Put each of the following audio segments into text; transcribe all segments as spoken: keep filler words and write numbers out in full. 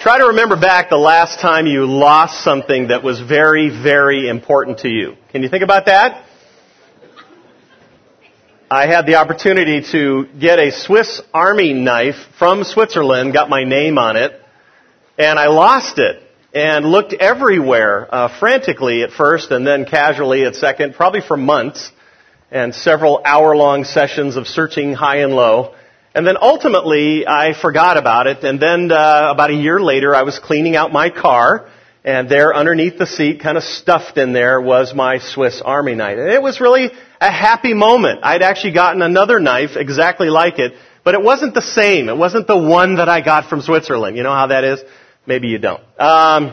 Try to remember back the last time you lost something that was very, very important to you. Can you think about that? I had the opportunity to get a Swiss Army knife from Switzerland, got my name on it, and I lost it and looked everywhere, uh, frantically at first and then casually at second, probably for months, and several hour-long sessions of searching high and low. And then ultimately, I forgot about it, and then uh, about a year later, I was cleaning out my car, and there underneath the seat, kind of stuffed in there, was my Swiss Army knife. And it was really a happy moment. I'd actually gotten another knife exactly like it, but it wasn't the same. It wasn't the one that I got from Switzerland. You know how that is? Maybe you don't. Um,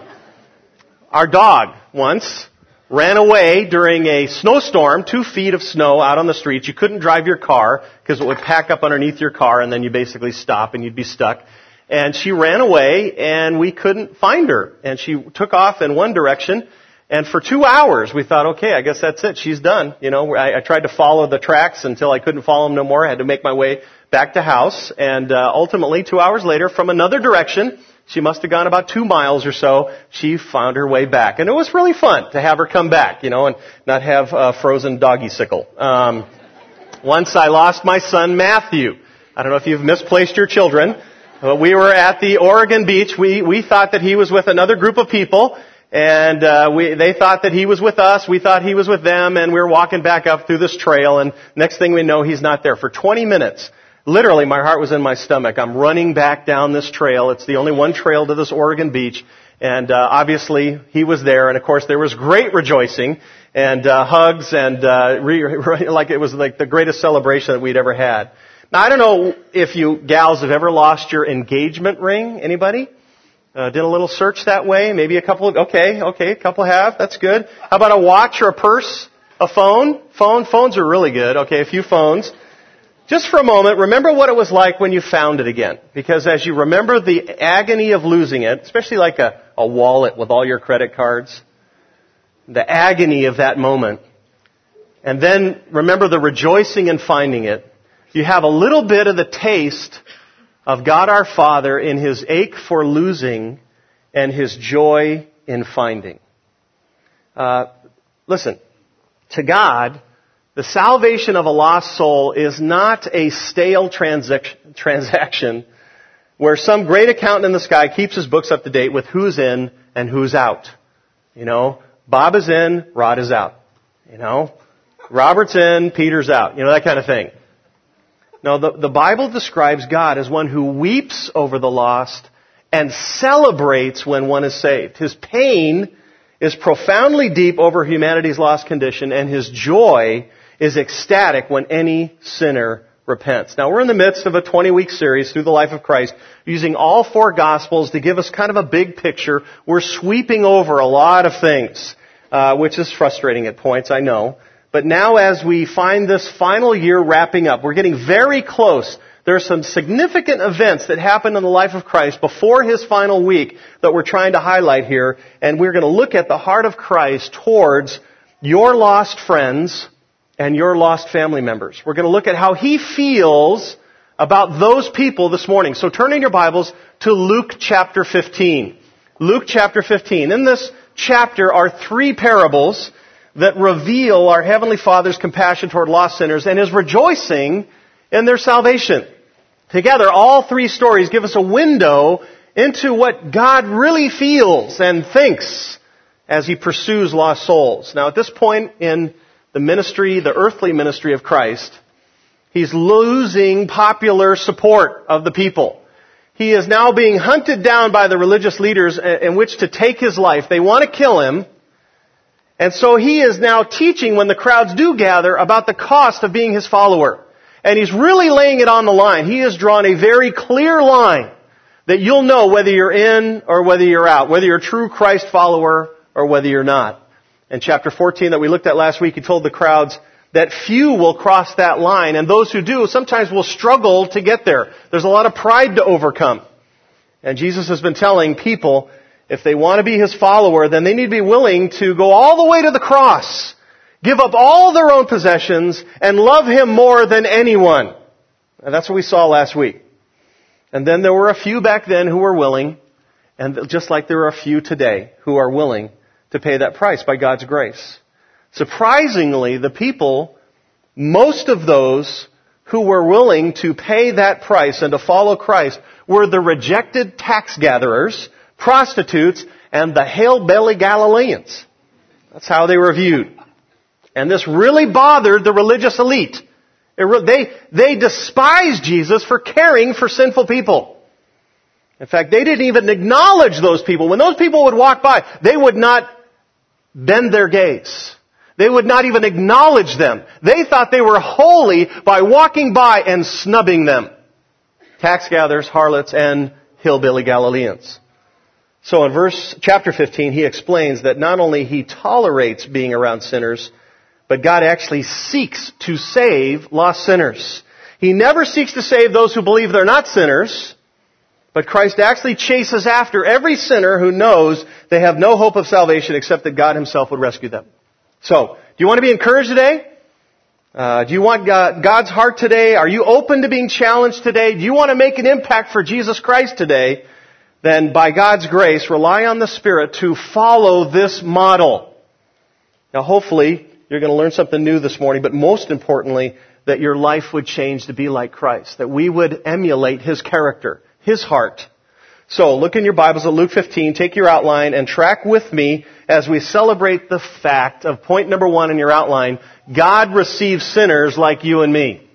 our dog once ran away during a snowstorm, two feet of snow out on the streets. You couldn't drive your car because it would pack up underneath your car and then you basically stop and you'd be stuck. And she ran away and we couldn't find her. And she took off in one direction. And for two hours we thought, okay, I guess that's it. She's done. You know, I, I tried to follow the tracks until I couldn't follow them no more. I had to make my way back to house. And uh, ultimately, two hours later, from another direction, she must have gone about two miles or so. She found her way back. And it was really fun to have her come back, you know, and not have a frozen doggy sickle. Um, once I lost my son, Matthew. I don't know if you've misplaced your children, but we were at the Oregon beach. We, we thought that he was with another group of people, and uh, we, they thought that he was with us. We thought he was with them, and we were walking back up through this trail, and next thing we know, he's not there. For twenty minutes, literally, my heart was in my stomach. I'm running back down this trail. It's the only one trail to this Oregon beach. And uh, obviously, he was there. And, of course, there was great rejoicing and uh, hugs and uh, re- re- like it was like the greatest celebration that we'd ever had. Now, I don't know if you gals have ever lost your engagement ring. Anybody? Uh, did a little search that way? Maybe a couple of, okay, okay, a couple have. That's good. How about a watch or a purse? A phone? Phone? Phones are really good. Okay, a few phones. Just for a moment, remember what it was like when you found it again. Because as you remember the agony of losing it, especially like a, a wallet with all your credit cards, the agony of that moment, and then remember the rejoicing in finding it, you have a little bit of the taste of God our Father in His ache for losing and His joy in finding. Uh, listen, to God, the salvation of a lost soul is not a stale transac- transaction where some great accountant in the sky keeps his books up to date with who's in and who's out. You know, Bob is in, Rod is out. You know, Robert's in, Peter's out. You know, that kind of thing. No, the, the Bible describes God as one who weeps over the lost and celebrates when one is saved. His pain is profoundly deep over humanity's lost condition, and His joy is ecstatic when any sinner repents. Now, we're in the midst of a twenty-week series through the life of Christ, using all four Gospels to give us kind of a big picture. We're sweeping over a lot of things, uh, which is frustrating at points, I know. But now as we find this final year wrapping up, we're getting very close. There are some significant events that happened in the life of Christ before His final week that we're trying to highlight here. And we're going to look at the heart of Christ towards your lost friends and your lost family members. We're going to look at how He feels about those people this morning. So turn in your Bibles to Luke chapter fifteen. Luke chapter fifteen. In this chapter are three parables that reveal our Heavenly Father's compassion toward lost sinners and His rejoicing in their salvation. Together, all three stories give us a window into what God really feels and thinks as He pursues lost souls. Now, at this point in the ministry, the earthly ministry of Christ, He's losing popular support of the people. He is now being hunted down by the religious leaders in which to take His life. They want to kill Him. And so He is now teaching when the crowds do gather about the cost of being His follower. And He's really laying it on the line. He has drawn a very clear line that you'll know whether you're in or whether you're out, whether you're a true Christ follower or whether you're not. In chapter fourteen that we looked at last week, He told the crowds that few will cross that line, and those who do sometimes will struggle to get there. There's a lot of pride to overcome. And Jesus has been telling people, if they want to be His follower, then they need to be willing to go all the way to the cross, give up all their own possessions, and love Him more than anyone. And that's what we saw last week. And then there were a few back then who were willing, And just like there are a few today who are willing to pay that price by God's grace. Surprisingly, the people, most of those who were willing to pay that price and to follow Christ were the rejected tax gatherers, prostitutes, and the hail-belly Galileans. That's how they were viewed. And this really bothered the religious elite. It re- they, they despised Jesus for caring for sinful people. In fact, they didn't even acknowledge those people. When those people would walk by, they would not bend their gaze. They would not even acknowledge them. They thought they were holy by walking by and snubbing them. Tax gatherers, harlots, and hillbilly Galileans. So in verse chapter fifteen, he explains that not only he tolerates being around sinners, but God actually seeks to save lost sinners. He never seeks to save those who believe they're not sinners, but Christ actually chases after every sinner who knows they have no hope of salvation except that God himself would rescue them. So, do you want to be encouraged today? Uh, do you want God, God's heart today? Are you open to being challenged today? Do you want to make an impact for Jesus Christ today? Then by God's grace, rely on the Spirit to follow this model. Now hopefully, you're going to learn something new this morning, but most importantly, that your life would change to be like Christ. That we would emulate His character, His heart. So, look in your Bibles at Luke fifteen, take your outline, and track with me as we celebrate the fact of point number one in your outline. God receives sinners like you and me.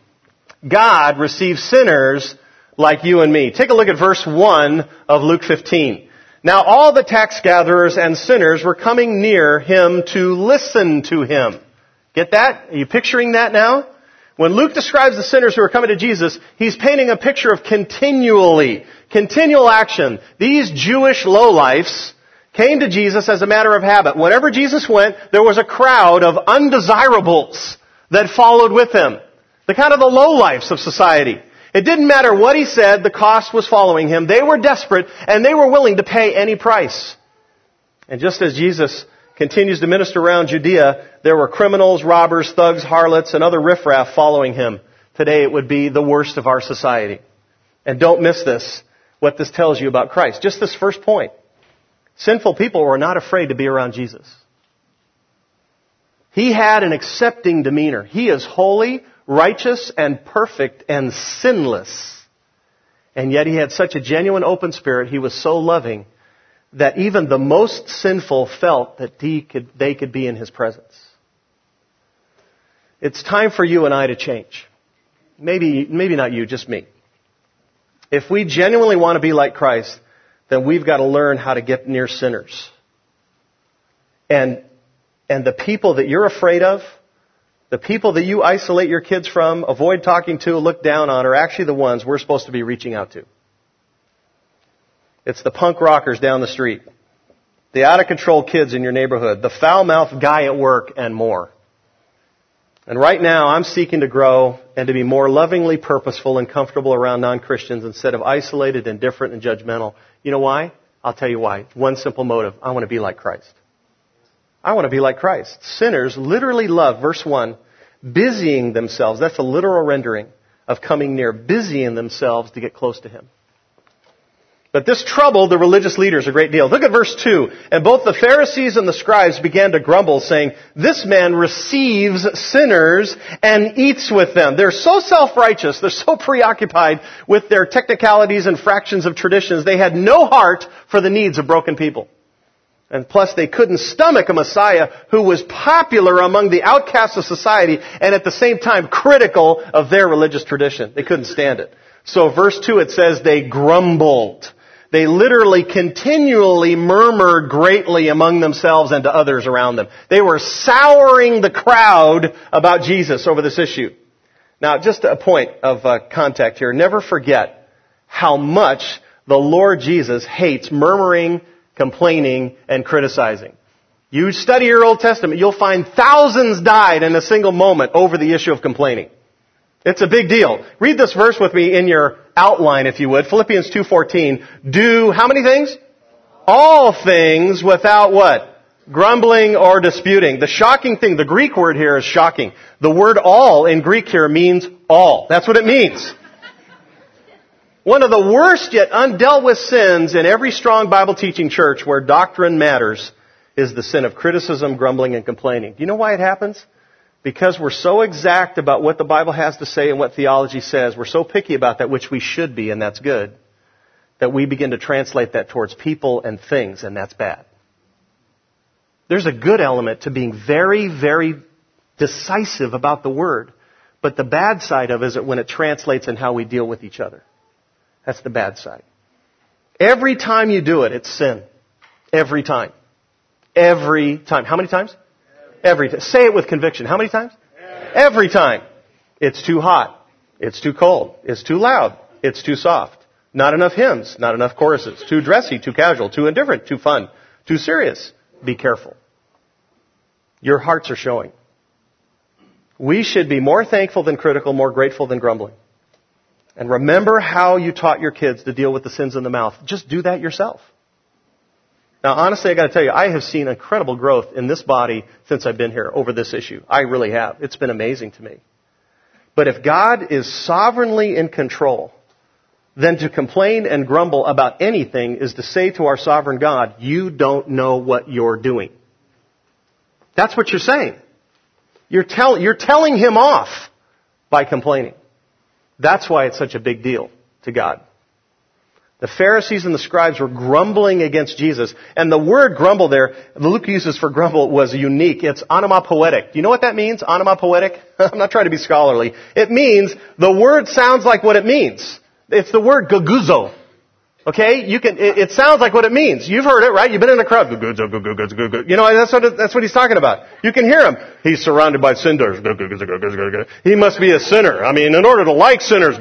God receives sinners like you and me. Take a look at verse one of Luke fifteen. Now all the tax gatherers and sinners were coming near him to listen to him. Get that? Are you picturing that now? When Luke describes the sinners who are coming to Jesus, he's painting a picture of continually, continual action. These Jewish lowlifes came to Jesus as a matter of habit. Whenever Jesus went, there was a crowd of undesirables that followed with him. The kind of the lowlifes of society. It didn't matter what he said, the cost was following him. They were desperate, and they were willing to pay any price. And just as Jesus continues to minister around Judea, there were criminals, robbers, thugs, harlots, and other riffraff following him. Today it would be the worst of our society. And don't miss this, what this tells you about Christ. Just this first point. Sinful people were not afraid to be around Jesus. He had an accepting demeanor. He is holy, righteous, and perfect, and sinless. And yet he had such a genuine open spirit, he was so loving, that even the most sinful felt that he could, they could be in his presence. It's time for you and I to change. Maybe, maybe not you, just me. If we genuinely want to be like Christ, then we've got to learn how to get near sinners. And, and the people that you're afraid of, the people that you isolate your kids from, avoid talking to, look down on, are actually the ones we're supposed to be reaching out to. It's the punk rockers down the street, the out-of-control kids in your neighborhood, the foul-mouthed guy at work, and more. And right now, I'm seeking to grow and to be more lovingly purposeful and comfortable around non-Christians instead of isolated, indifferent, and judgmental. You know why? I'll tell you why. One simple motive. I want to be like Christ. I want to be like Christ. Sinners literally love, verse one, busying themselves. That's a literal rendering of coming near, busying themselves to get close to Him. But this troubled the religious leaders a great deal. Look at verse two. And both the Pharisees and the scribes began to grumble, saying, "This man receives sinners and eats with them." They're so self-righteous. They're so preoccupied with their technicalities and fractions of traditions. They had no heart for the needs of broken people. And plus, they couldn't stomach a Messiah who was popular among the outcasts of society and at the same time critical of their religious tradition. They couldn't stand it. So verse two, it says they grumbled. They literally continually murmured greatly among themselves and to others around them. They were souring the crowd about Jesus over this issue. Now, just a point of uh, contact here. Never forget how much the Lord Jesus hates murmuring, complaining, and criticizing. You study your Old Testament, you'll find thousands died in a single moment over the issue of complaining. It's a big deal. Read this verse with me in your outline, if you would. Philippians two fourteen. Do how many things? All things without what? Grumbling or disputing. The shocking thing, the Greek word here is shocking. The word all in Greek here means all. That's what it means. One of the worst yet undealt with sins in every strong Bible teaching church where doctrine matters is the sin of criticism, grumbling, and complaining. Do you know why it happens? Because we're so exact about what the Bible has to say and what theology says. We're so picky about that, which we should be, and that's good, that we begin to translate that towards people and things, and that's bad. There's a good element to being very, very decisive about the Word. But the bad side of it is when it translates in how we deal with each other. That's the bad side. Every time you do it, it's sin. Every time. Every time. How many times? Every time. Say it with conviction. How many times? Every time. It's too hot. It's too cold. It's too loud. It's too soft. Not enough hymns. Not enough choruses. Too dressy. Too casual. Too indifferent. Too fun. Too serious. Be careful. Your hearts are showing. We should be more thankful than critical, more grateful than grumbling. And remember how you taught your kids to deal with the sins in the mouth. Just do that yourself. Now, honestly, I got to tell you, I have seen incredible growth in this body since I've been here over this issue. I really have. It's been amazing to me. But if God is sovereignly in control, then to complain and grumble about anything is to say to our sovereign God, you don't know what you're doing. That's what you're saying. You're, tell, you're telling him off by complaining. That's why it's such a big deal to God. The Pharisees and the scribes were grumbling against Jesus. And the word grumble there, Luke uses for grumble, was unique. It's onomatopoetic. Do you know what that means, onomatopoetic? I'm not trying to be scholarly. It means the word sounds like what it means. It's the word guguzo. Okay? You can, it, it sounds like what it means. You've heard it, right? You've been in a crowd. Guguzo, guguzo, guguzo. You know, that's what, it, that's what he's talking about. You can hear him. He's surrounded by sinners. He must be a sinner. I mean, in order to like sinners,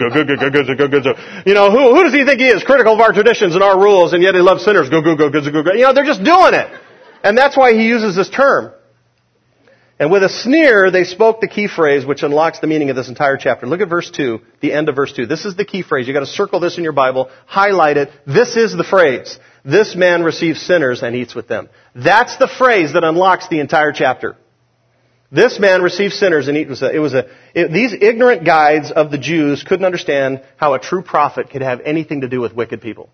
you know, who, who does he think he is? Critical of our traditions and our rules, and yet he loves sinners. You know, they're just doing it. And that's why he uses this term. And with a sneer, they spoke the key phrase which unlocks the meaning of this entire chapter. Look at verse two, the end of verse two. This is the key phrase. You've got to circle this in your Bible, highlight it. This is the phrase. This man receives sinners and eats with them. That's the phrase that unlocks the entire chapter. This man receives sinners and eats with them. It was a, it, these ignorant guides of the Jews couldn't understand how a true prophet could have anything to do with wicked people.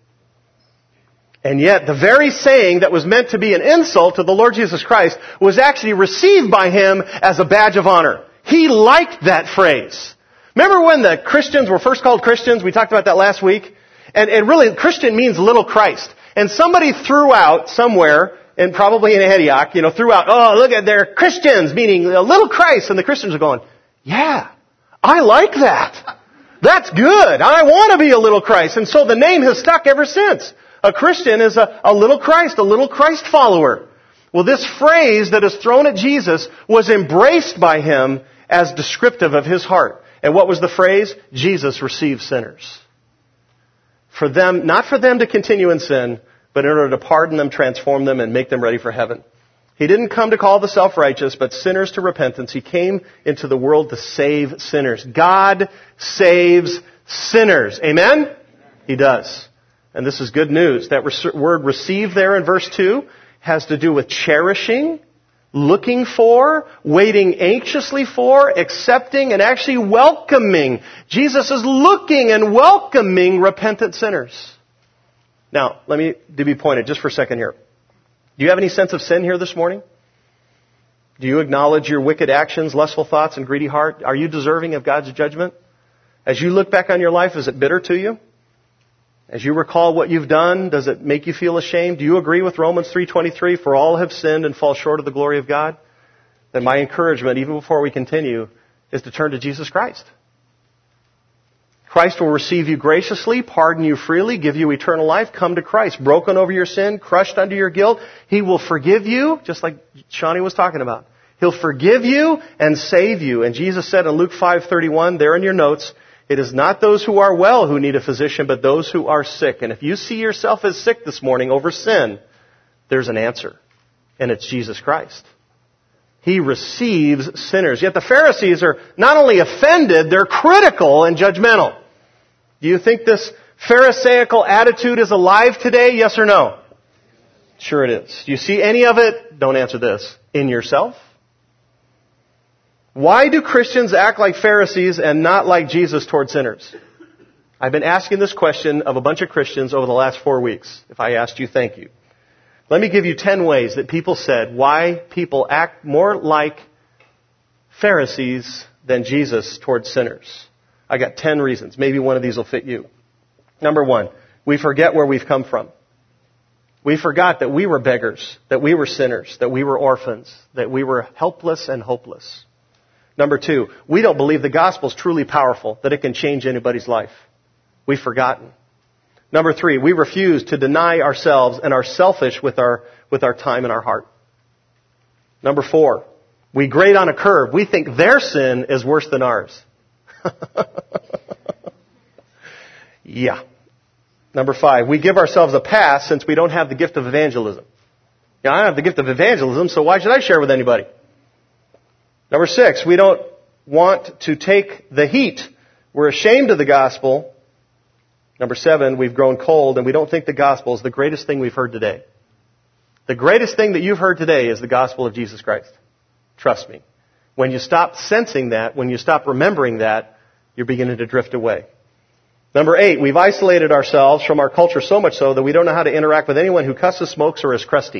And yet, the very saying that was meant to be an insult to the Lord Jesus Christ was actually received by him as a badge of honor. He liked that phrase. Remember when the Christians were first called Christians? We talked about that last week. And, and really, Christian means little Christ. And somebody threw out somewhere, and probably in Antioch, you know, threw out, oh, look at, they're Christians, meaning a little Christ. And the Christians are going, yeah, I like that. That's good. I want to be a little Christ. And so the name has stuck ever since. A Christian is a, a little Christ, a little Christ follower. Well, this phrase that is thrown at Jesus was embraced by him as descriptive of his heart. And what was the phrase? Jesus receives sinners. For them, not for them to continue in sin, but in order to pardon them, transform them, and make them ready for heaven. He didn't come to call the self-righteous, but sinners to repentance. He came into the world to save sinners. God saves sinners. Amen? He does. And this is good news. That word receive there in verse two has to do with cherishing, looking for, waiting anxiously for, accepting, and actually welcoming. Jesus is looking and welcoming repentant sinners. Now, let me to be pointed just for a second here. Do you have any sense of sin here this morning? Do you acknowledge your wicked actions, lustful thoughts, and greedy heart? Are you deserving of God's judgment? As you look back on your life, is it bitter to you? As you recall what you've done, does it make you feel ashamed? Do you agree with Romans three twenty-three, for all have sinned and fall short of the glory of God? Then my encouragement, even before we continue, is to turn to Jesus Christ. Christ will receive you graciously, pardon you freely, give you eternal life. Come to Christ, broken over your sin, crushed under your guilt. He will forgive you, just like Shawnee was talking about. He'll forgive you and save you. And Jesus said in Luke five thirty-one, there in your notes, it is not those who are well who need a physician, but those who are sick. And if you see yourself as sick this morning over sin, there's an answer. And it's Jesus Christ. He receives sinners. Yet the Pharisees are not only offended, they're critical and judgmental. Do you think this Pharisaical attitude is alive today? Yes or no? Sure it is. Do you see any of it? Don't answer this. In yourself? Why do Christians act like Pharisees and not like Jesus toward sinners? I've been asking this question of a bunch of Christians over the last four weeks. If I asked you, thank you. Let me give you ten ways that people said why people act more like Pharisees than Jesus towards sinners. I got ten reasons. Maybe one of these will fit you. Number one, we forget where we've come from. We forgot that we were beggars, that we were sinners, that we were orphans, that we were helpless and hopeless. Number two, we don't believe the gospel is truly powerful, that it can change anybody's life. We've forgotten. Number three, we refuse to deny ourselves and are selfish with our, with our time and our heart. Number four, we grade on a curve. We think their sin is worse than ours. Yeah. Number five, we give ourselves a pass since we don't have the gift of evangelism. You know, I don't have the gift of evangelism, so why should I share with anybody? Number six, we don't want to take the heat. We're ashamed of the gospel. Number seven, we've grown cold and we don't think the gospel is the greatest thing we've heard today. The greatest thing that you've heard today is the gospel of Jesus Christ. Trust me. When you stop sensing that, when you stop remembering that, you're beginning to drift away. Number eight, we've isolated ourselves from our culture so much so that we don't know how to interact with anyone who cusses, smokes, or is crusty.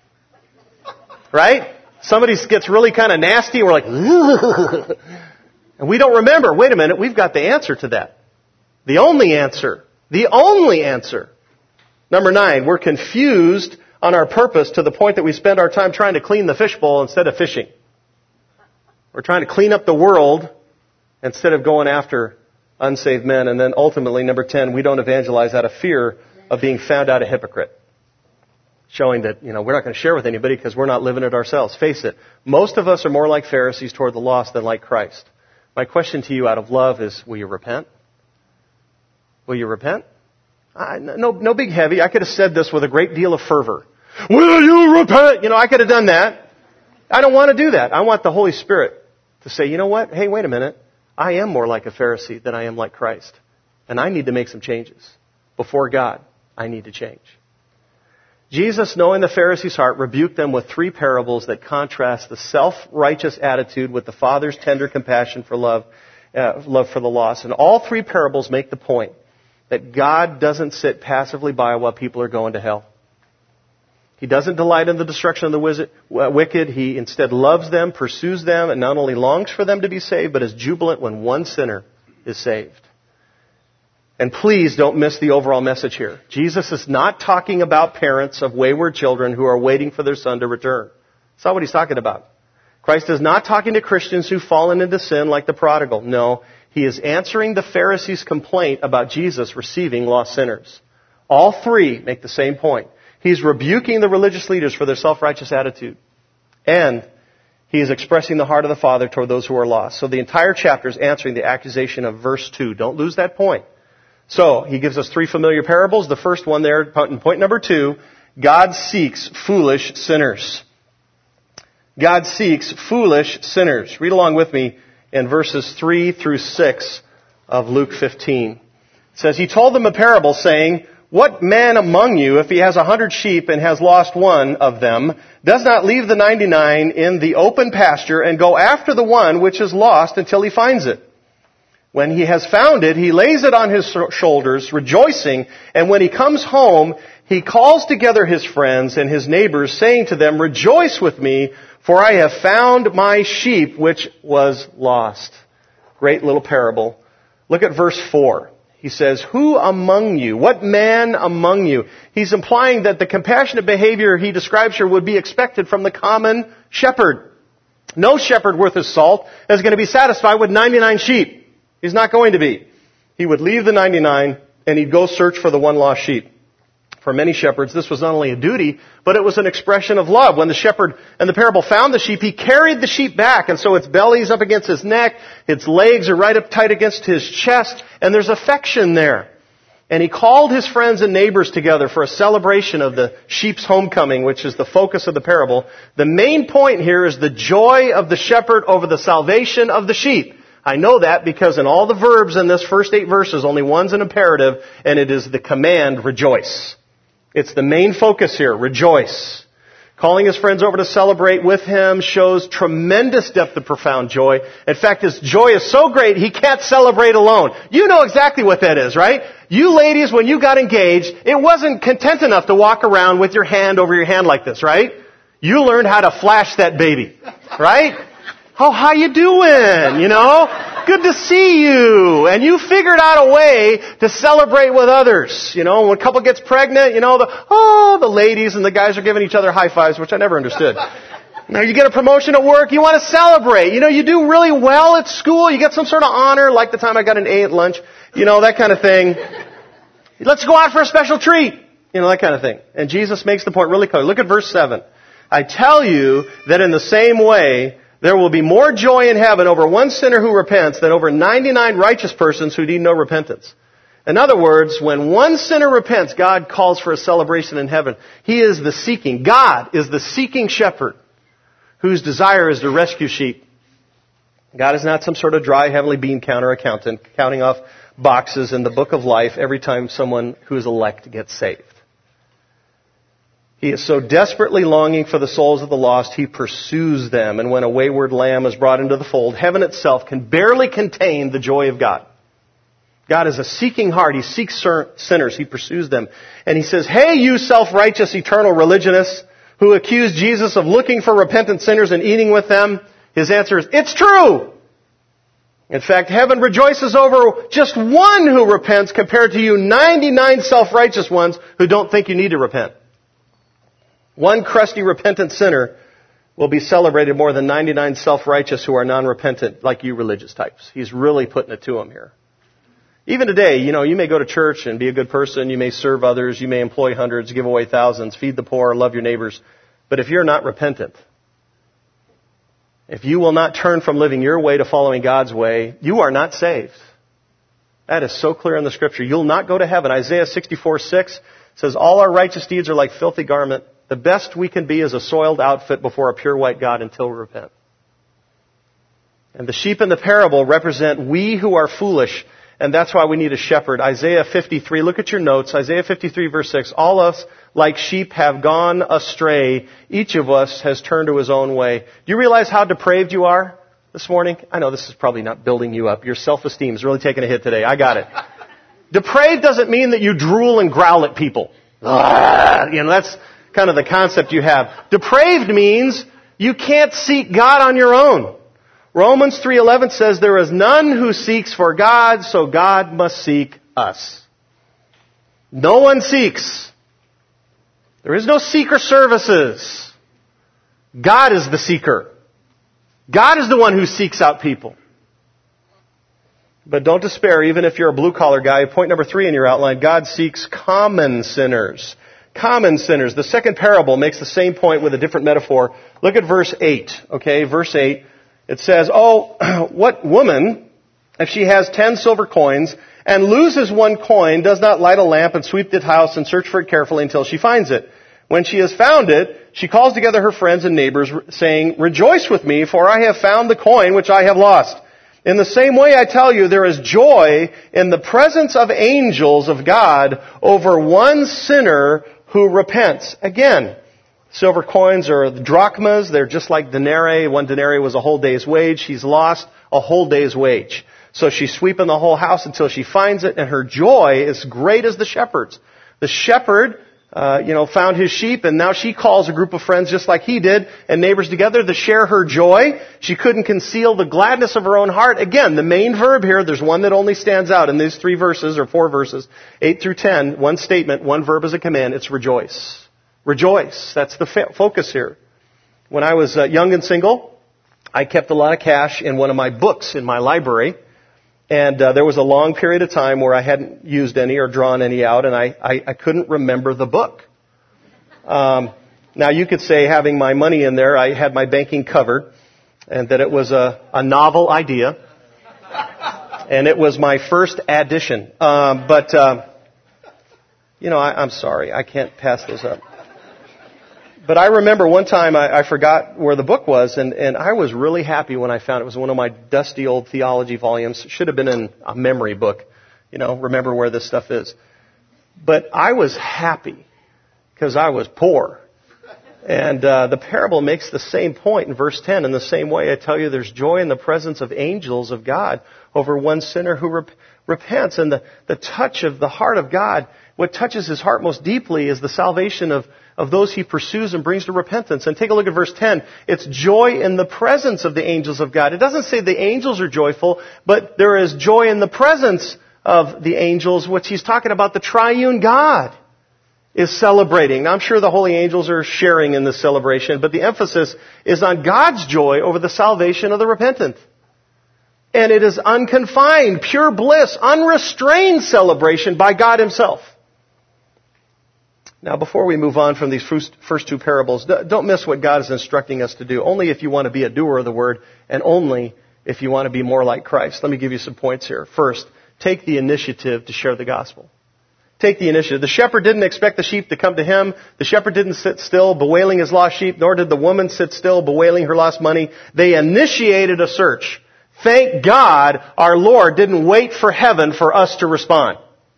Right? Somebody gets really kind of nasty and we're like, ugh. And we don't remember, wait a minute, we've got the answer to that. The only answer. The only answer. Number nine, we're confused on our purpose to the point that we spend our time trying to clean the fishbowl instead of fishing. We're trying to clean up the world instead of going after unsaved men. And then ultimately, number ten, we don't evangelize out of fear of being found out a hypocrite. Showing that, you know, we're not going to share with anybody because we're not living it ourselves. Face it, most of us are more like Pharisees toward the lost than like Christ. My question to you out of love is, will you repent? Will you repent? I, no, no big heavy. I could have said this with a great deal of fervor. Will you repent? You know, I could have done that. I don't want to do that. I want the Holy Spirit to say, you know what? Hey, wait a minute. I am more like a Pharisee than I am like Christ. And I need to make some changes. Before God, I need to change. Jesus, knowing the Pharisees' heart, rebuked them with three parables that contrast the self-righteous attitude with the Father's tender compassion for love, uh, love for the lost. And all three parables make the point that God doesn't sit passively by while people are going to hell. He doesn't delight in the destruction of the wicked. He instead loves them, pursues them, and not only longs for them to be saved, but is jubilant when one sinner is saved. And please don't miss the overall message here. Jesus is not talking about parents of wayward children who are waiting for their son to return. That's not what he's talking about. Christ is not talking to Christians who've fallen into sin like the prodigal. No, he is answering the Pharisees' complaint about Jesus receiving lost sinners. All three make the same point. He's rebuking the religious leaders for their self-righteous attitude. And he is expressing the heart of the Father toward those who are lost. So the entire chapter is answering the accusation of verse two. Don't lose that point. So he gives us three familiar parables. The first one there, point number two, God seeks foolish sinners. God seeks foolish sinners. Read along with me in verses three through six of Luke fifteen. It says, he told them a parable saying, what man among you, if he has a hundred sheep and has lost one of them, does not leave the ninety-nine in the open pasture and go after the one which is lost until he finds it? When he has found it, he lays it on his shoulders, rejoicing, and when he comes home, he calls together his friends and his neighbors, saying to them, rejoice with me, for I have found my sheep which was lost. Great little parable. Look at verse four. He says, who among you, what man among you? He's implying that the compassionate behavior he describes here would be expected from the common shepherd. No shepherd worth his salt is going to be satisfied with ninety-nine sheep. He's not going to be. He would leave the ninety-nine and he'd go search for the one lost sheep. For many shepherds, this was not only a duty, but it was an expression of love. When the shepherd in the parable found the sheep, he carried the sheep back. And so its belly's up against his neck, its legs are right up tight against his chest, and there's affection there. And he called his friends and neighbors together for a celebration of the sheep's homecoming, which is the focus of the parable. The main point here is the joy of the shepherd over the salvation of the sheep. I know that because in all the verbs in this first eight verses, only one's an imperative, and it is the command, rejoice. It's the main focus here, rejoice. Calling his friends over to celebrate with him shows tremendous depth of profound joy. In fact, his joy is so great, he can't celebrate alone. You know exactly what that is, right? You ladies, when you got engaged, it wasn't content enough to walk around with your hand over your hand like this, right? You learned how to flash that baby, right? Oh, how you doing? You know? Good to see you. And you figured out a way to celebrate with others. You know, when a couple gets pregnant, you know, the, oh, the ladies and the guys are giving each other high fives, which I never understood. You know, you get a promotion at work, you want to celebrate. You know, you do really well at school, you get some sort of honor, like the time I got an A at lunch, you know, that kind of thing. Let's go out for a special treat. You know, that kind of thing. And Jesus makes the point really clear. Look at verse seven. I tell you that in the same way, there will be more joy in heaven over one sinner who repents than over ninety-nine righteous persons who need no repentance. In other words, when one sinner repents, God calls for a celebration in heaven. He is the seeking. God is the seeking shepherd whose desire is to rescue sheep. God is not some sort of dry heavenly bean counter accountant counting off boxes in the book of life every time someone who is elect gets saved. He is so desperately longing for the souls of the lost, he pursues them. And when a wayward lamb is brought into the fold, heaven itself can barely contain the joy of God. God is a seeking heart. He seeks sinners. He pursues them. And he says, hey, you self-righteous eternal religionists who accuse Jesus of looking for repentant sinners and eating with them. His answer is, it's true. In fact, heaven rejoices over just one who repents compared to you ninety-nine self-righteous ones who don't think you need to repent. One crusty, repentant sinner will be celebrated more than ninety-nine self-righteous who are non-repentant, like you religious types. He's really putting it to them here. Even today, you know, you may go to church and be a good person. You may serve others. You may employ hundreds, give away thousands, feed the poor, love your neighbors. But if you're not repentant, if you will not turn from living your way to following God's way, you are not saved. That is so clear in the Scripture. You'll not go to heaven. Isaiah sixty-four six says, all our righteous deeds are like filthy garment. The best we can be is a soiled outfit before a pure white God until we repent. And the sheep in the parable represent we who are foolish, and that's why we need a shepherd. Isaiah fifty-three, look at your notes. Isaiah fifty-three verse six, all of us like sheep have gone astray. Each of us has turned to his own way. Do you realize how depraved you are this morning? I know this is probably not building you up. Your self-esteem is really taking a hit today. I got it. Depraved doesn't mean that you drool and growl at people. Ugh, you know, that's kind of the concept you have. Depraved means you can't seek God on your own. Romans three eleven says there is none who seeks for God, so God must seek us. No one seeks. There is no seeker services. God is the seeker. God is the one who seeks out people. But don't despair, even if you're a blue-collar guy. Point number three in your outline, God seeks common sinners. Common sinners. The second parable makes the same point with a different metaphor. Look at verse eight. Okay, verse eight. It says, oh, what woman, if she has ten silver coins and loses one coin, does not light a lamp and sweep the house and search for it carefully until she finds it? When she has found it, she calls together her friends and neighbors, saying, rejoice with me, for I have found the coin which I have lost. In the same way, I tell you, there is joy in the presence of angels of God over one sinner who repents. Again, silver coins are drachmas. They're just like denarii. One denarii was a whole day's wage. She's lost a whole day's wage. So she's sweeping the whole house until she finds it, and her joy is great as the shepherd's. The shepherd, uh, you know, found his sheep, and now she calls a group of friends just like he did, and neighbors together to share her joy. She couldn't conceal the gladness of her own heart. Again, the main verb here, there's one that only stands out in these three verses, or four verses, eight through ten, one statement, one verb as a command, it's rejoice. Rejoice. That's the f- focus here. When I was uh, young and single, I kept a lot of cash in one of my books in my library. And uh, there was a long period of time where I hadn't used any or drawn any out, and I, I, I couldn't remember the book. Um, now, you could say having my money in there, I had my banking covered, and that it was a, a novel idea. And it was my first addition. Um, but, uh, you know, I, I'm sorry. I can't pass those up. But I remember one time I, I forgot where the book was, and, and I was really happy when I found it. It was one of my dusty old theology volumes. It should have been in a memory book. You know, remember where this stuff is. But I was happy because I was poor. And uh, the parable makes the same point in verse ten. In the same way, I tell you, there's joy in the presence of angels of God over one sinner who rep- repents. And the, the touch of the heart of God, what touches his heart most deeply is the salvation of, of those he pursues and brings to repentance. And take a look at verse ten. It's joy in the presence of the angels of God. It doesn't say the angels are joyful, but there is joy in the presence of the angels, which he's talking about the triune God is celebrating. Now, I'm sure the holy angels are sharing in this celebration, but the emphasis is on God's joy over the salvation of the repentant. And it is unconfined, pure bliss, unrestrained celebration by God himself. Now, before we move on from these first, first two parables, don't miss what God is instructing us to do. Only if you want to be a doer of the word, and only if you want to be more like Christ. Let me give you some points here. First, take the initiative to share the gospel. Take the initiative. The shepherd didn't expect the sheep to come to him. The shepherd didn't sit still bewailing his lost sheep, nor did the woman sit still bewailing her lost money. They initiated a search. Thank God our Lord didn't wait for heaven for us to respond.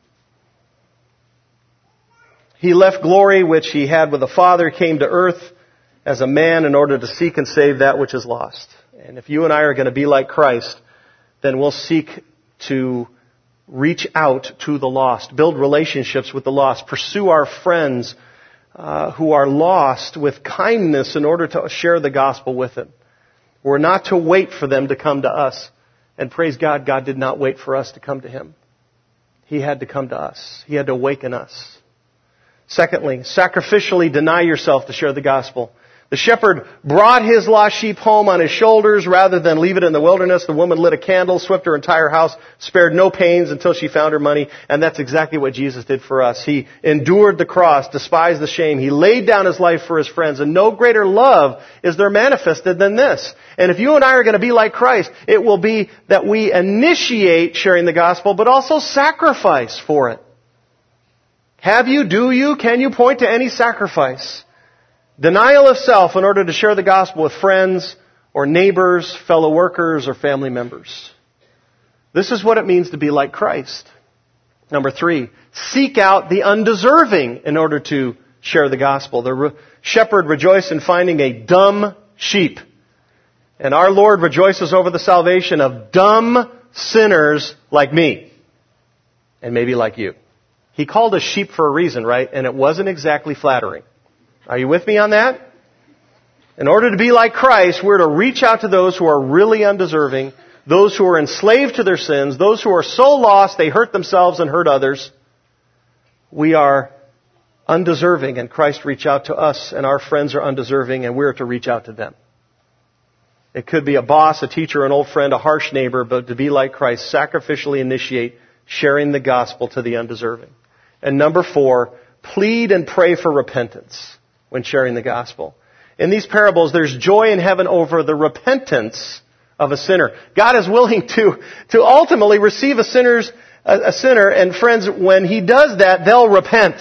He left glory which he had with the Father, came to earth as a man in order to seek and save that which is lost. And if you and I are going to be like Christ, then we'll seek to reach out to the lost, build relationships with the lost, pursue our friends uh, who are lost with kindness in order to share the gospel with them. We're not to wait for them to come to us. And praise God, God did not wait for us to come to him. He had to come to us. He had to awaken us. Secondly, sacrificially deny yourself to share the gospel. The shepherd brought his lost sheep home on his shoulders rather than leave it in the wilderness. The woman lit a candle, swept her entire house, spared no pains until she found her money. And that's exactly what Jesus did for us. He endured the cross, despised the shame. He laid down his life for his friends. And no greater love is there manifested than this. And if you and I are going to be like Christ, it will be that we initiate sharing the gospel, but also sacrifice for it. Have you, do you, can you point to any sacrifice? Denial of self in order to share the gospel with friends or neighbors, fellow workers, or family members. This is what it means to be like Christ. Number three, seek out the undeserving in order to share the gospel. The re- shepherd rejoiced in finding a dumb sheep. And our Lord rejoices over the salvation of dumb sinners like me. And maybe like you. He called us sheep for a reason, right? And it wasn't exactly flattering. Are you with me on that? In order to be like Christ, we're to reach out to those who are really undeserving, those who are enslaved to their sins, those who are so lost they hurt themselves and hurt others. We are undeserving, and Christ reached out to us, and our friends are undeserving, and we're to reach out to them. It could be a boss, a teacher, an old friend, a harsh neighbor, but to be like Christ, sacrificially initiate sharing the gospel to the undeserving. And number four, plead and pray for repentance when sharing the gospel. In these parables, there's joy in heaven over the repentance of a sinner. God is willing to, to ultimately receive a sinner's, a, a sinner, and friends, when he does that, they'll repent.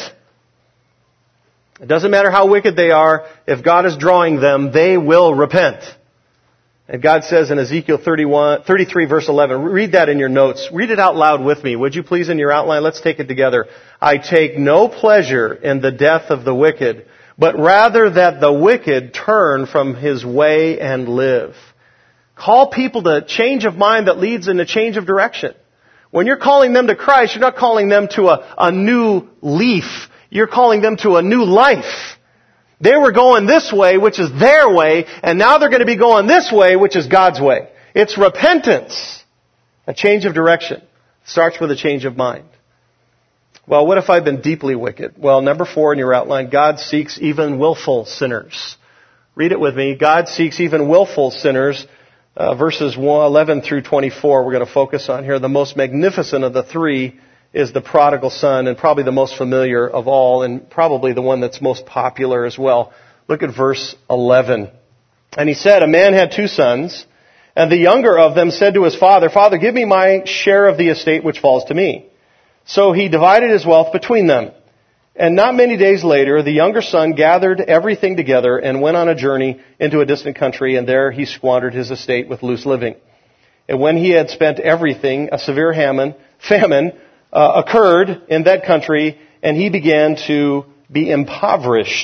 It doesn't matter how wicked they are, if God is drawing them, they will repent. And God says in Ezekiel thirty-one, thirty-three verse eleven, read that in your notes. Read it out loud with me. Would you please in your outline? Let's take it together. I take no pleasure in the death of the wicked, but rather that the wicked turn from his way and live. Call people to change of mind that leads in a change of direction. When you're calling them to Christ, you're not calling them to a, a new leaf. You're calling them to a new life. They were going this way, which is their way, and now they're going to be going this way, which is God's way. It's repentance. A change of direction. It starts with a change of mind. Well, what if I've been deeply wicked? Well, number four in your outline, God seeks even willful sinners. Read it with me. God seeks even willful sinners. Uh, verses eleven through twenty-four we're going to focus on here. The most magnificent of the three is the prodigal son, and probably the most familiar of all, and probably the one that's most popular as well. Look at verse eleven. And he said, a man had two sons, and the younger of them said to his father, Father, give me my share of the estate which falls to me. So he divided his wealth between them. And not many days later, the younger son gathered everything together and went on a journey into a distant country, and there he squandered his estate with loose living. And when he had spent everything, a severe famine, famine uh, occurred in that country, and he began to be impoverished.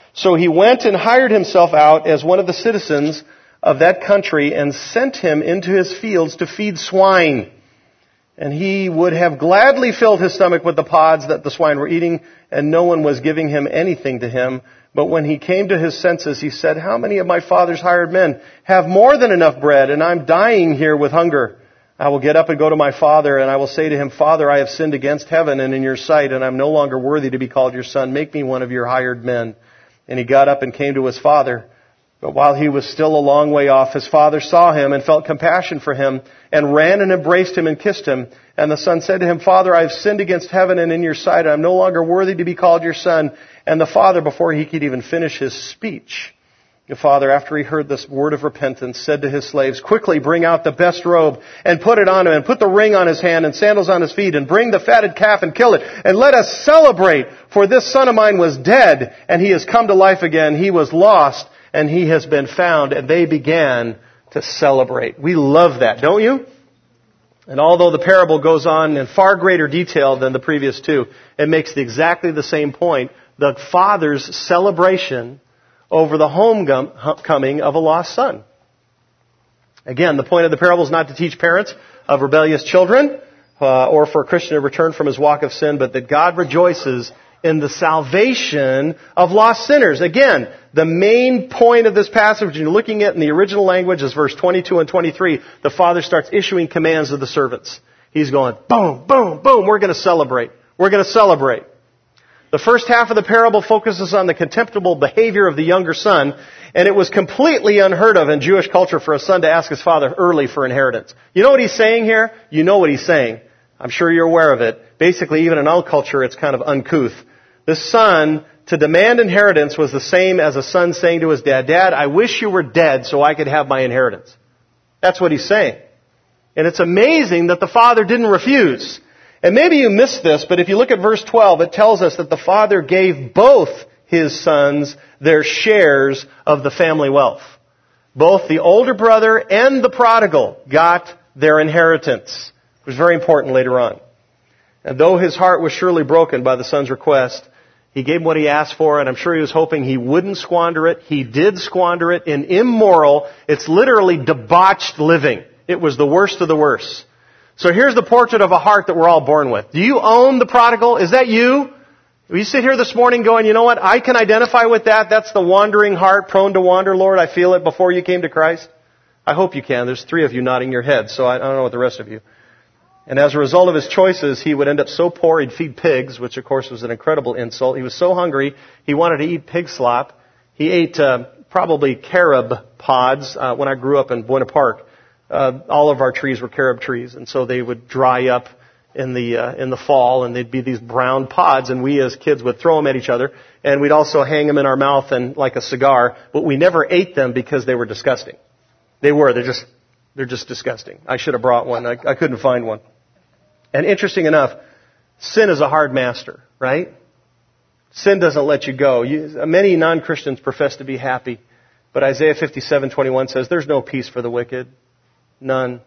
So he went and hired himself out as one of the citizens of that country and sent him into his fields to feed swine. And he would have gladly filled his stomach with the pods that the swine were eating, and no one was giving him anything to him. But when he came to his senses, he said, how many of my father's hired men have more than enough bread, and I'm dying here with hunger? I will get up and go to my father, and I will say to him, Father, I have sinned against heaven and in your sight, and I'm no longer worthy to be called your son. Make me one of your hired men. And he got up and came to his father. But while he was still a long way off, his father saw him and felt compassion for him and ran and embraced him and kissed him. And the son said to him, Father, I have sinned against heaven and in your sight. I'm no longer worthy to be called your son. And the father, before he could even finish his speech, the father, after he heard this word of repentance, said to his slaves, quickly bring out the best robe and put it on him, and put the ring on his hand and sandals on his feet, and bring the fatted calf and kill it, and let us celebrate. For this son of mine was dead, and he has come to life again. He was lost, and he has been found. And they began to celebrate. We love that, don't you? And although the parable goes on in far greater detail than the previous two, it makes exactly the same point. The father's celebration over the homecoming of a lost son. Again, the point of the parable is not to teach parents of rebellious children uh, or for a Christian to return from his walk of sin, but that God rejoices in the salvation of lost sinners. Again, the main point of this passage, when you're looking at it in the original language, is verse twenty-two and twenty-three. The father starts issuing commands to the servants. He's going, boom, boom, boom, we're going to celebrate. We're going to celebrate. The first half of the parable focuses on the contemptible behavior of the younger son, and it was completely unheard of in Jewish culture for a son to ask his father early for inheritance. You know what he's saying here? You know what he's saying. I'm sure you're aware of it. Basically, even in our culture, it's kind of uncouth. This son, to demand inheritance, was the same as a son saying to his dad, Dad, I wish you were dead so I could have my inheritance. That's what he's saying. And it's amazing that the father didn't refuse. And maybe you missed this, but if you look at verse twelve, it tells us that the father gave both his sons their shares of the family wealth. Both the older brother and the prodigal got their inheritance. It was very important later on. And though his heart was surely broken by the son's request, he gave him what he asked for, and I'm sure he was hoping he wouldn't squander it. He did squander it in immoral, it's literally debauched living. It was the worst of the worst. So here's the portrait of a heart that we're all born with. Do you own the prodigal? Is that you? You sit here this morning going, you know what? I can identify with that. That's the wandering heart, prone to wander, Lord. I feel it before you came to Christ. I hope you can. There's three of you nodding your head, so I don't know what the rest of you. And as a result of his choices, he would end up so poor he'd feed pigs, which of course was an incredible insult. He was so hungry, he wanted to eat pig slop. He ate uh, probably carob pods uh, when I grew up in Buena Park. Uh, all of our trees were carob trees, and so they would dry up in the uh, in the fall, and they'd be these brown pods, and we as kids would throw them at each other, and we'd also hang them in our mouth and like a cigar, but we never ate them because they were disgusting. They were. They're just they're just disgusting. I should have brought one. I, I couldn't find one. And interesting enough, sin is a hard master, right? Sin doesn't let you go. You, many non-Christians profess to be happy, but Isaiah fifty-seven twenty-one says there's no peace for the wicked. None.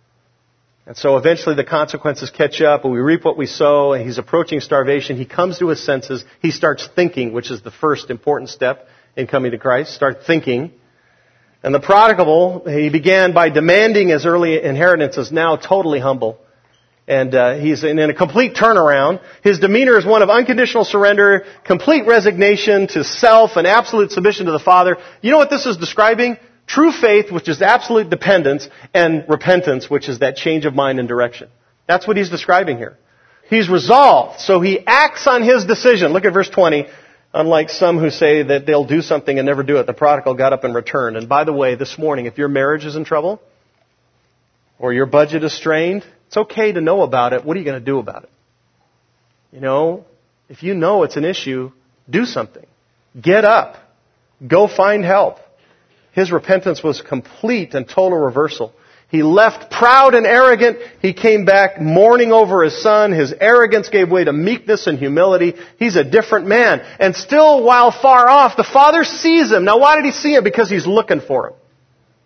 And so eventually the consequences catch up, and we reap what we sow, and he's approaching starvation. He comes to his senses. He starts thinking, which is the first important step in coming to Christ. Start thinking. And the prodigal, he began by demanding his early inheritance, is now totally humble. And uh, he's in, in a complete turnaround. His demeanor is one of unconditional surrender, complete resignation to self, and absolute submission to the Father. You know what this is describing? True faith, which is absolute dependence, and repentance, which is that change of mind and direction. That's what he's describing here. He's resolved, so he acts on his decision. Look at verse twenty. Unlike some who say that they'll do something and never do it, the prodigal got up and returned. And by the way, this morning, if your marriage is in trouble, or your budget is strained, it's okay to know about it. What are you going to do about it? You know, if you know it's an issue, do something. Get up. Go find help. His repentance was complete and total reversal. He left proud and arrogant. He came back mourning over his son. His arrogance gave way to meekness and humility. He's a different man. And still, while far off, the Father sees him. Now, why did he see him? Because he's looking for him.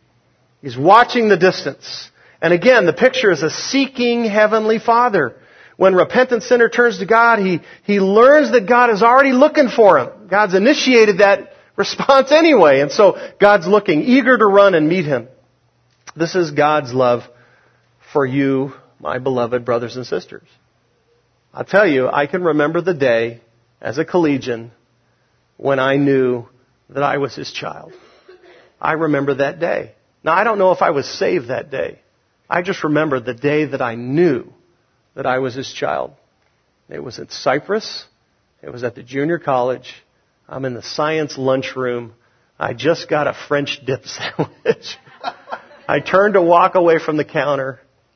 He's watching the distance. And again, the picture is a seeking Heavenly Father when repentant sinner turns to God, he, he learns that God is already looking for him. God's initiated that response anyway. And so God's looking, eager to run and meet him. This is God's love for you, my beloved brothers and sisters. I'll tell you, I can remember the day as a collegian when I knew that I was his child. I remember that day. Now, I don't know if I was saved that day. I just remember the day that I knew that I was his child. It was at Cypress. It was at the junior college. I'm in the science lunchroom. I just got a French dip sandwich. I turned to walk away from the counter.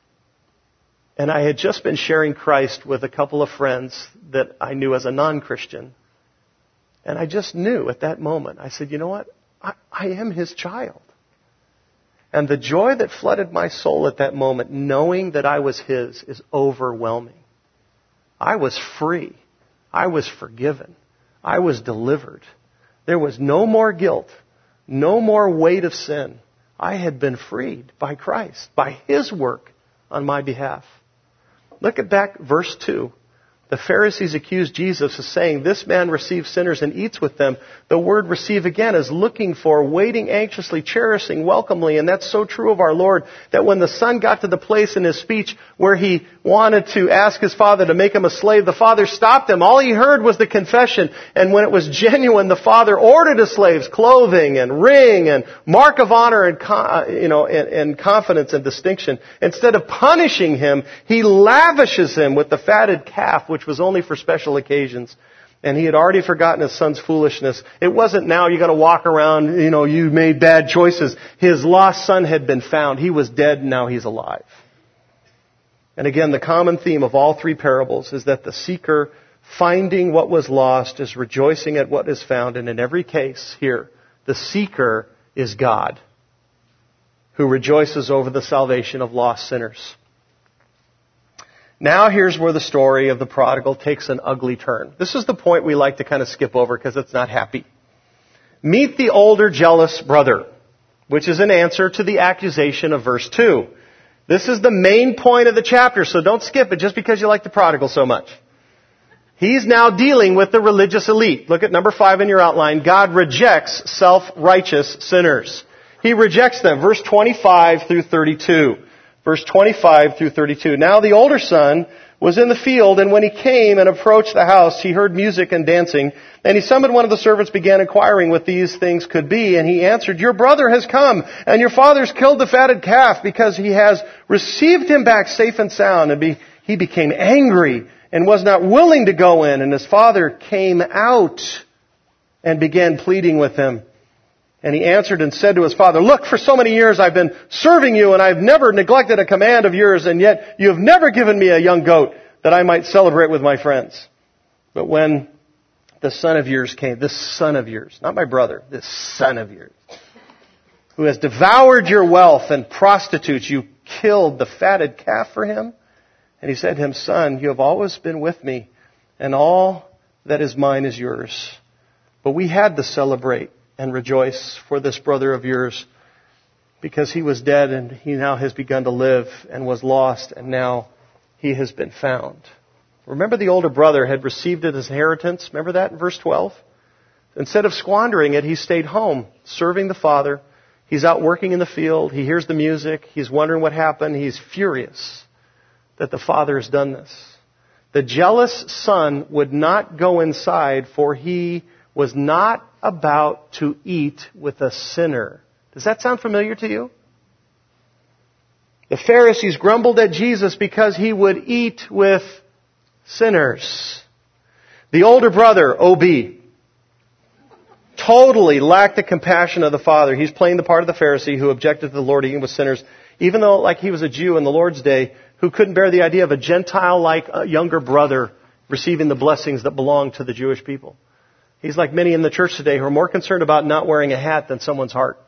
And I had just been sharing Christ with a couple of friends that I knew as a non-Christian. And I just knew at that moment, I said, you know what? I, I am his child. And the joy that flooded my soul at that moment, knowing that I was his, is overwhelming. I was free. I was forgiven. I was delivered. There was no more guilt, no more weight of sin. I had been freed by Christ, by his work on my behalf. Look at back verse two. The Pharisees accused Jesus of saying, this man receives sinners and eats with them. The word receive again is looking for, waiting anxiously, cherishing, welcomely. And that's so true of our Lord that when the Son got to the place in his speech where he wanted to ask his Father to make him a slave, the Father stopped him. All he heard was the confession. And when it was genuine, the Father ordered his slaves clothing and ring and mark of honor and, you know, and, and confidence and distinction. Instead of punishing him, he lavishes him with the fatted calf, which was only for special occasions. And he had already forgotten his son's foolishness. It wasn't now you got to walk around, you know, you made bad choices. His lost son had been found. He was dead, and now he's alive. And again, the common theme of all three parables is that the seeker, finding what was lost, is rejoicing at what is found. And in every case here, the seeker is God, who rejoices over the salvation of lost sinners. Now here's where the story of the prodigal takes an ugly turn. This is the point we like to kind of skip over because it's not happy. Meet the older jealous brother, which is an answer to the accusation of verse two. This is the main point of the chapter, so don't skip it just because you like the prodigal so much. He's now dealing with the religious elite. Look at number five in your outline. God rejects self-righteous sinners. He rejects them. Verse twenty-five through thirty-two. Verse twenty-five through thirty-two. Now the older son was in the field, and when he came and approached the house, he heard music and dancing. And he summoned one of the servants, began inquiring what these things could be. And he answered, your brother has come, and your father's killed the fatted calf, because he has received him back safe and sound. And be, he became angry and was not willing to go in. And his father came out and began pleading with him. And he answered and said to his father, look, for so many years I've been serving you, and I've never neglected a command of yours, and yet you have never given me a young goat that I might celebrate with my friends. But when the son of yours came, this son of yours, not my brother, this son of yours, who has devoured your wealth and prostitutes, you killed the fatted calf for him? And he said to him, son, you have always been with me, and all that is mine is yours. But we had to celebrate and rejoice for this brother of yours, because he was dead and he now has begun to live, and was lost and now he has been found. Remember, the older brother had received his inheritance. Remember that in verse twelve? Instead of squandering it, he stayed home serving the father. He's out working in the field. He hears the music. He's wondering what happened. He's furious that the father has done this. The jealous son would not go inside, for he was not about to eat with a sinner. Does that sound familiar to you? The Pharisees grumbled at Jesus because he would eat with sinners. The older brother, O B, totally lacked the compassion of the father. He's playing the part of the Pharisee who objected to the Lord eating with sinners, even though like he was a Jew in the Lord's day who couldn't bear the idea of a Gentile-like younger brother receiving the blessings that belonged to the Jewish people. He's like many in the church today who are more concerned about not wearing a hat than someone's heart.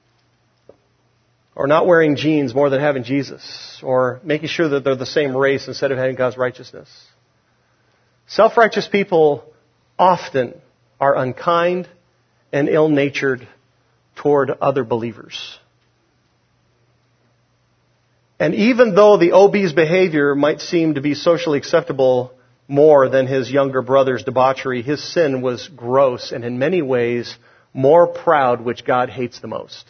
Or not wearing jeans more than having Jesus. Or making sure that they're the same race instead of having God's righteousness. Self-righteous people often are unkind and ill-natured toward other believers. And even though the O B's behavior might seem to be socially acceptable more than his younger brother's debauchery, his sin was gross and in many ways more proud, which God hates the most.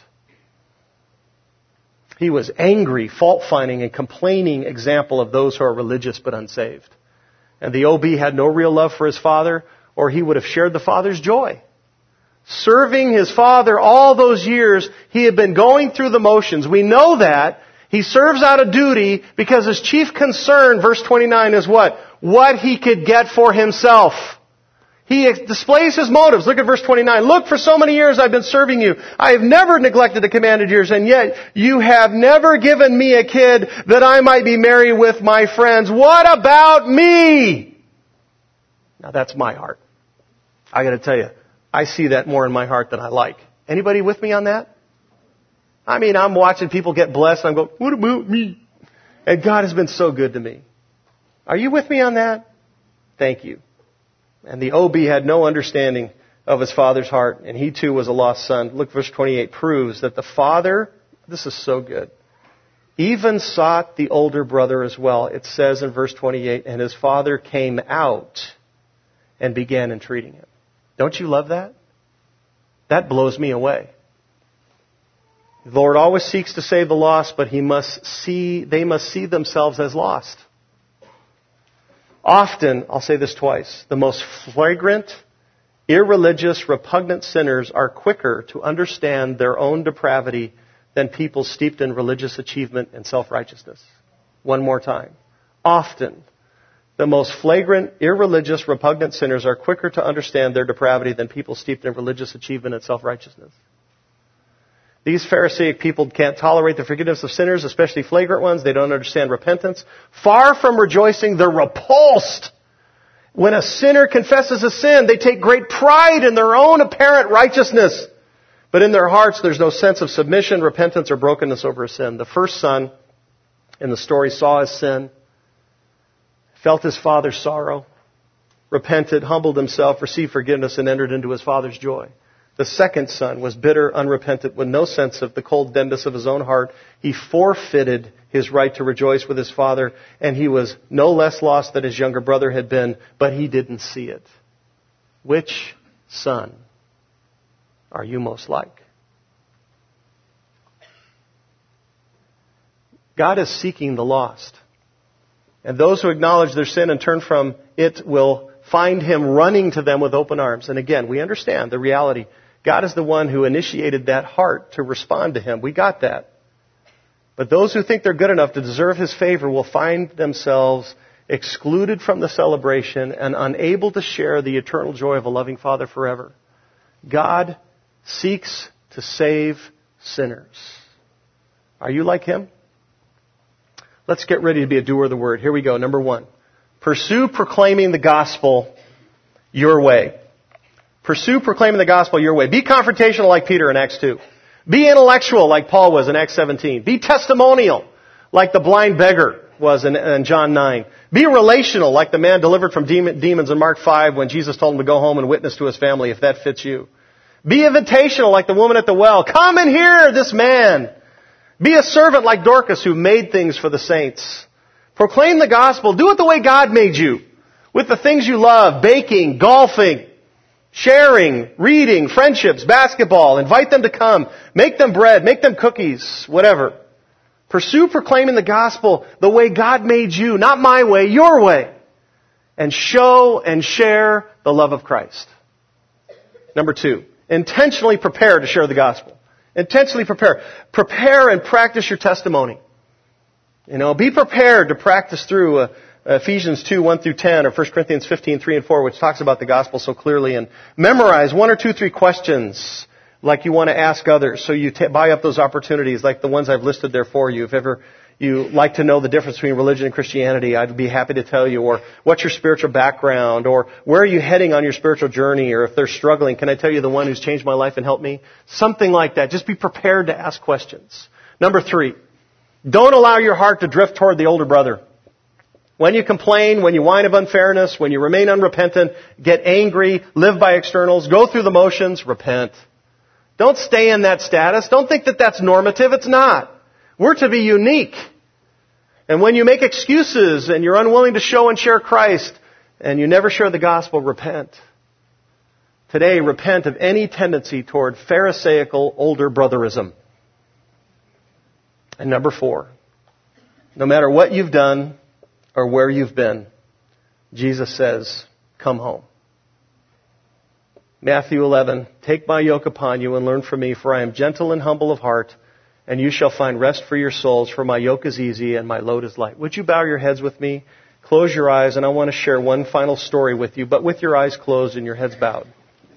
He was angry, fault-finding, and complaining example of those who are religious but unsaved. And the O B had no real love for his father, or he would have shared the father's joy. Serving his father all those years, he had been going through the motions. We know that. He serves out of duty because his chief concern, verse twenty-nine, is what? What he could get for himself. He displays his motives. Look at verse twenty-nine. Look, for so many years I've been serving you. I have never neglected the commanded years, and yet you have never given me a kid that I might be merry with my friends. What about me? Now that's my heart. I got to tell you, I see that more in my heart than I like. Anybody with me on that? I mean, I'm watching people get blessed, and I'm going, what about me? And God has been so good to me. Are you with me on that? Thank you. And the O B had no understanding of his father's heart, and he too was a lost son. Look, verse twenty-eight proves that the father, this is so good, even sought the older brother as well. It says in verse twenty-eight, and his father came out and began entreating him. Don't you love that? That blows me away. The Lord always seeks to save the lost, but he must see, they must see themselves as lost. Often, I'll say this twice, the most flagrant, irreligious, repugnant sinners are quicker to understand their own depravity than people steeped in religious achievement and self-righteousness. One more time. Often, the most flagrant, irreligious, repugnant sinners are quicker to understand their depravity than people steeped in religious achievement and self-righteousness. These Pharisaic people can't tolerate the forgiveness of sinners, especially flagrant ones. They don't understand repentance. Far from rejoicing, they're repulsed. When a sinner confesses a sin, they take great pride in their own apparent righteousness. But in their hearts, there's no sense of submission, repentance, or brokenness over a sin. The first son in the story saw his sin, felt his father's sorrow, repented, humbled himself, received forgiveness, and entered into his father's joy. The second son was bitter, unrepentant, with no sense of the cold deadness of his own heart. He forfeited his right to rejoice with his father, and he was no less lost than his younger brother had been, but he didn't see it. Which son are you most like? God is seeking the lost. And those who acknowledge their sin and turn from it will find him running to them with open arms. And again, we understand the reality. God is the one who initiated that heart to respond to him. We got that. But those who think they're good enough to deserve his favor will find themselves excluded from the celebration and unable to share the eternal joy of a loving Father forever. God seeks to save sinners. Are you like him? Let's get ready to be a doer of the word. Here we go. Number one. Pursue proclaiming the gospel your way. Pursue proclaiming the gospel your way. Be confrontational like Peter in Acts two. Be intellectual like Paul was in Acts seventeen. Be testimonial like the blind beggar was in, in John nine. Be relational like the man delivered from demon, demons in Mark five when Jesus told him to go home and witness to his family if that fits you. Be invitational like the woman at the well. Come and hear this man. Be a servant like Dorcas who made things for the saints. Proclaim the gospel. Do it the way God made you. With the things you love. Baking, golfing, sharing, reading, friendships, basketball. Invite them to come. Make them bread. Make them cookies. Whatever. Pursue proclaiming the gospel the way God made you. Not my way, your way. And show and share the love of Christ. Number two. Intentionally prepare to share the gospel. Intentionally prepare. Prepare and practice your testimony. You know, be prepared to practice through uh, Ephesians two, one through ten, or First Corinthians fifteen, three and four, which talks about the gospel so clearly, and memorize one or two, three questions like you want to ask others. So you t- buy up those opportunities like the ones I've listed there for you. If ever you like to know the difference between religion and Christianity, I'd be happy to tell you. Or what's your spiritual background? Or where are you heading on your spiritual journey? Or if they're struggling, can I tell you the one who's changed my life and helped me? Something like that. Just be prepared to ask questions. Number three, don't allow your heart to drift toward the older brother. When you complain, when you whine of unfairness, when you remain unrepentant, get angry, live by externals, go through the motions, repent. Don't stay in that status. Don't think that that's normative. It's not. We're to be unique. And when you make excuses and you're unwilling to show and share Christ and you never share the gospel, repent. Today, repent of any tendency toward Pharisaical older brotherism. And number four, no matter what you've done or where you've been, Jesus says, come home. Matthew eleven, take my yoke upon you and learn from me, for I am gentle and humble of heart, and you shall find rest for your souls, for my yoke is easy and my load is light. Would you bow your heads with me? Close your eyes, and I want to share one final story with you, but with your eyes closed and your heads bowed.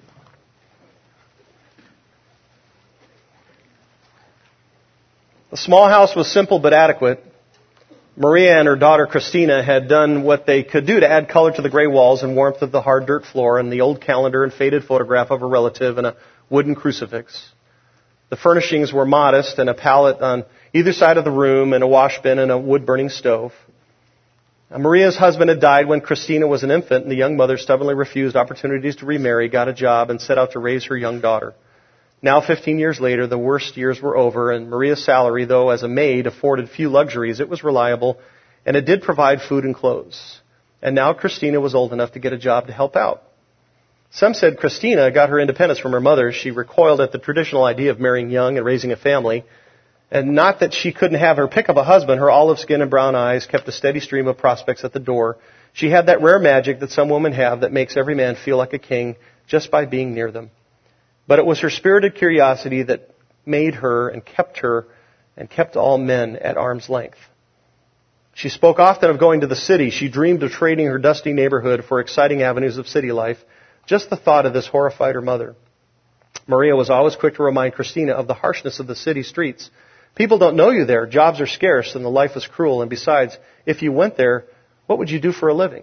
The small house was simple but adequate. Maria and her daughter Christina had done what they could do to add color to the gray walls and warmth of the hard dirt floor and the old calendar and faded photograph of a relative and a wooden crucifix. The furnishings were modest, and a pallet on either side of the room and a wash bin and a wood-burning stove. Now, Maria's husband had died when Christina was an infant, and the young mother stubbornly refused opportunities to remarry, got a job, and set out to raise her young daughter. Now, fifteen years later, the worst years were over, and Maria's salary, though as a maid afforded few luxuries, it was reliable, and it did provide food and clothes. And now Christina was old enough to get a job to help out. Some said Christina got her independence from her mother. She recoiled at the traditional idea of marrying young and raising a family. And not that she couldn't have her pick of a husband. Her olive skin and brown eyes kept a steady stream of prospects at the door. She had that rare magic that some women have that makes every man feel like a king just by being near them. But it was her spirited curiosity that made her and kept her and kept all men at arm's length. She spoke often of going to the city. She dreamed of trading her dusty neighborhood for exciting avenues of city life. Just the thought of this horrified her mother. Maria was always quick to remind Christina of the harshness of the city streets. People don't know you there. Jobs are scarce and the life is cruel. And besides, if you went there, what would you do for a living?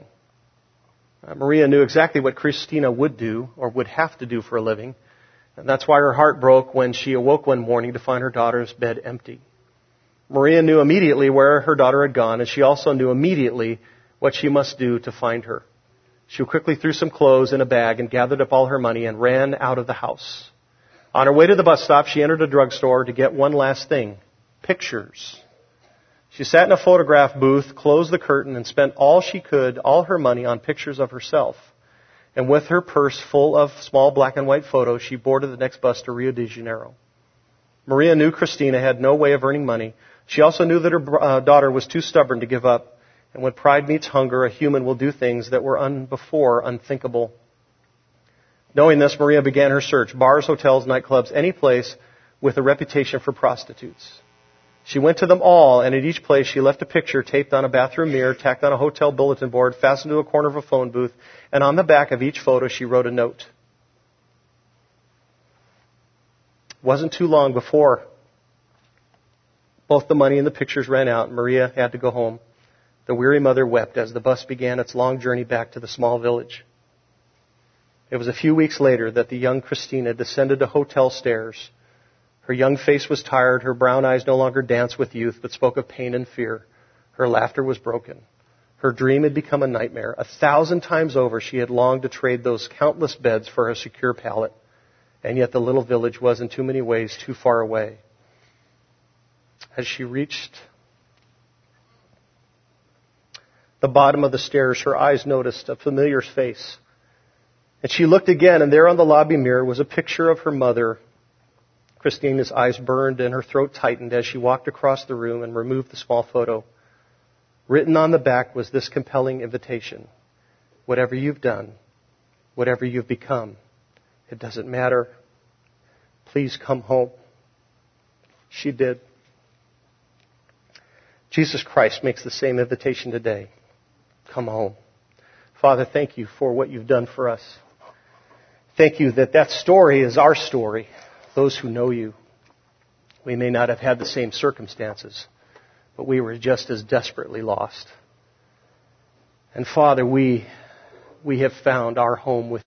Uh, Maria knew exactly what Christina would do or would have to do for a living. And that's why her heart broke when she awoke one morning to find her daughter's bed empty. Maria knew immediately where her daughter had gone, and she also knew immediately what she must do to find her. She quickly threw some clothes in a bag and gathered up all her money and ran out of the house. On her way to the bus stop, she entered a drugstore to get one last thing, pictures. She sat in a photograph booth, closed the curtain, and spent all she could, all her money, on pictures of herself. And with her purse full of small black and white photos, she boarded the next bus to Rio de Janeiro. Maria knew Christina had no way of earning money. She also knew that her uh, daughter was too stubborn to give up. And when pride meets hunger, a human will do things that were un- before unthinkable. Knowing this, Maria began her search. Bars, hotels, nightclubs, any place with a reputation for prostitutes. She went to them all, and at each place she left a picture taped on a bathroom mirror, tacked on a hotel bulletin board, fastened to a corner of a phone booth, and on the back of each photo she wrote a note. It wasn't too long before both the money and the pictures ran out, and Maria had to go home. The weary mother wept as the bus began its long journey back to the small village. It was a few weeks later that the young Christina descended the hotel stairs. Her young face was tired. Her brown eyes no longer danced with youth, but spoke of pain and fear. Her laughter was broken. Her dream had become a nightmare. A thousand times over, she had longed to trade those countless beds for a secure pallet. And yet the little village was in too many ways too far away. As she reached the bottom of the stairs, her eyes noticed a familiar face. And she looked again, and there on the lobby mirror was a picture of her mother. Christina's eyes burned and her throat tightened as she walked across the room and removed the small photo. Written on the back was this compelling invitation. Whatever you've done, whatever you've become, it doesn't matter. Please come home. She did. Jesus Christ makes the same invitation today. Come home. Father, thank you for what you've done for us. Thank you that that story is our story, those who know you. We may not have had the same circumstances, but we were just as desperately lost. And Father, we, we have found our home with